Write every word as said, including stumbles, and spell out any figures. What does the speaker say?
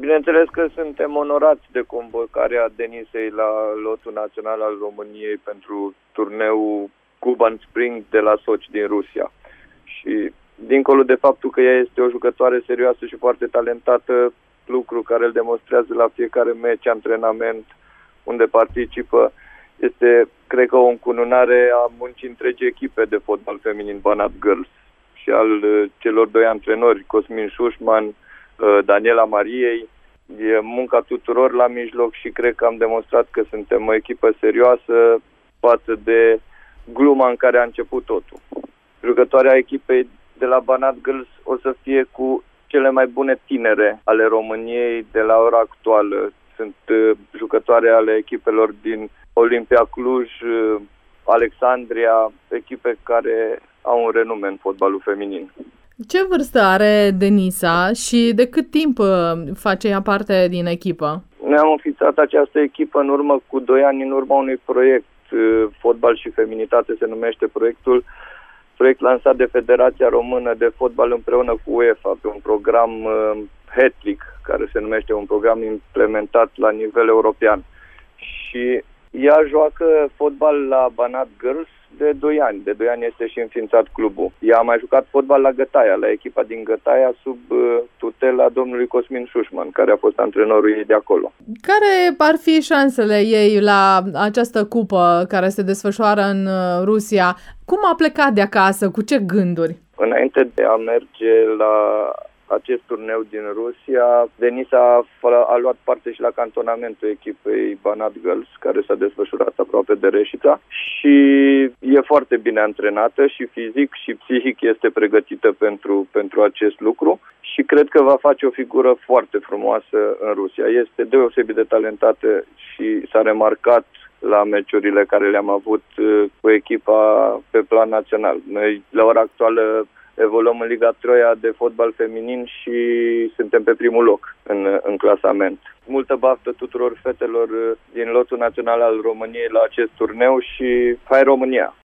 Bineînțeles că suntem onorați de convocarea Denisei la lotul național al României pentru turneul Cuban Spring de la Sochi din Rusia. Și dincolo de faptul că ea este o jucătoare serioasă și foarte talentată, lucru care îl demonstrează la fiecare meci, antrenament unde participă, este, cred că, o încununare a muncii întregii echipe de fotbal feminin Banat Girls și al celor doi antrenori, Cosmin Șușman, Daniela Mariei. E munca tuturor la mijloc și cred că am demonstrat că suntem o echipă serioasă față de gluma în care a început totul. Jucătoarea echipei de la Banat Girls o să fie cu cele mai bune tinere ale României de la ora actuală. Sunt jucătoare ale echipelor din Olimpia Cluj, Alexandria, echipe care au un renume în fotbalul feminin. Ce vârstă are Denisa și de cât timp face ea parte din echipă? Noi am înființat această echipă în urmă cu doi ani, în urma unui proiect, Fotbal și Feminitate se numește proiectul, proiect lansat de Federația Română de Fotbal împreună cu UEFA pe un program Hattrick, care se numește un program implementat la nivel european. Și ea joacă fotbal la Banat Girls de doi ani. De doi ani este și înființat clubul. Ea a mai jucat fotbal la Gătaia, la echipa din Gătaia, sub tutela domnului Cosmin Șușman, care a fost antrenorul ei de acolo. Care ar fi șansele ei la această cupă care se desfășoară în Rusia? Cum a plecat de acasă? Cu ce gânduri? Înainte de a merge la acest turneu din Rusia, Denisa a luat parte și la cantonamentul echipei Banat Girls, care s-a desfășurat aproape de Reșița, și e foarte bine antrenată și fizic și psihic este pregătită pentru, pentru acest lucru și cred că va face o figură foarte frumoasă în Rusia. Este deosebit de talentată și s-a remarcat la meciurile care le-am avut cu echipa pe plan național. Noi, la ora actuală, evoluăm în Liga Troia de fotbal feminin și suntem pe primul loc în, în clasament. Multă baftă tuturor fetelor din lotul național al României la acest turneu și hai România!